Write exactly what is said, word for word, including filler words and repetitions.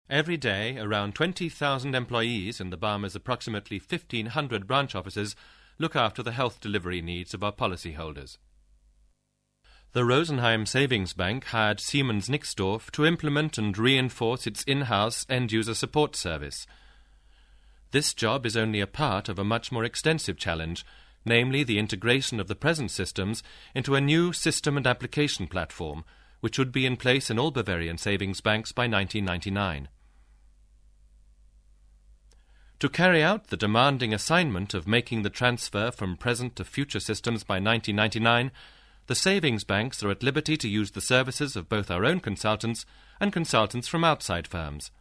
Every day, around twenty thousand employees in the Barmer's approximately fifteen hundred branch offices look after the health delivery needs of our policyholders. The Rosenheim Savings Bank hired Siemens Nixdorf to implement and reinforce its in-house end-user support service. This job is only a part of a much more extensive challenge, namely the integration of the present systems into a new system and application platform, which would be in place in all Bavarian savings banks by nineteen ninety-nine. To carry out the demanding assignment of making the transfer from present to future systems by nineteen ninety-nine, the savings banks are at liberty to use the services of both our own consultants and consultants from outside firms.